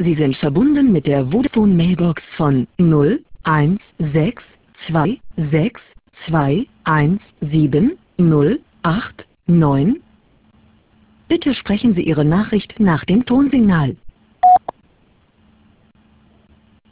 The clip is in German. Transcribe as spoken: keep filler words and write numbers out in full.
Sie sind verbunden mit der Vodafone Mailbox von null eins sechs zwei sechs zwei eins sieben null acht neun. Bitte sprechen Sie Ihre Nachricht nach dem Tonsignal.